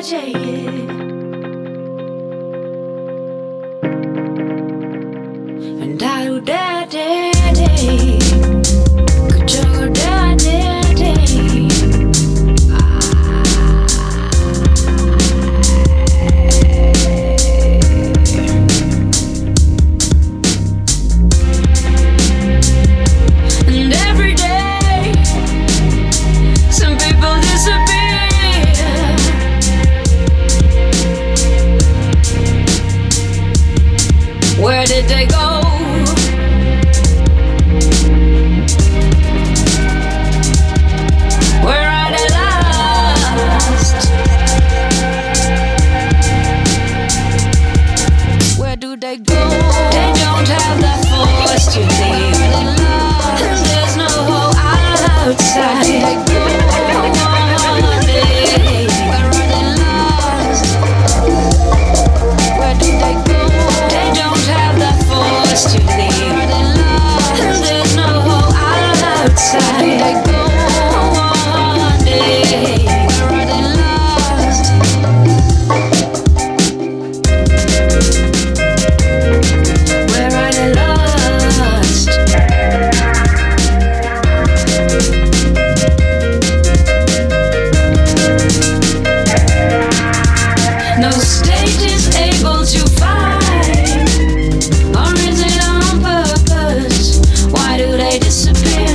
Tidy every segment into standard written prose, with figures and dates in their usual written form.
And I do daddy, could you daddy? And every day, some people disappear. Where did they go? Where are they lost? Where do they go? They don't have the force to leave. And there's no hope outside. Where do they go? One day. Where are they lost? Where do they go? They don't have the force to leave. Where are they lost? And there's no hope outside. Where do they go? One day. Where are they lost? Where are they lost? No state is able to find, or is it on purpose? Why do they disappear?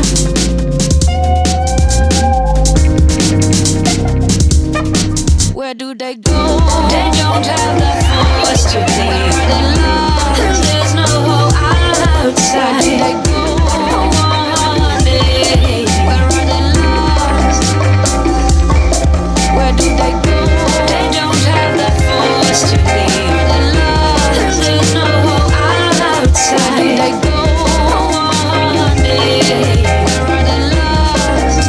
Where do they go? They don't have the force to leave. And there's no hope outside. Where do they go? One day. Where are they lost? Where do they go? They don't have the force to leave. And there's no hope outside. Where do they go? One day. Where are they lost?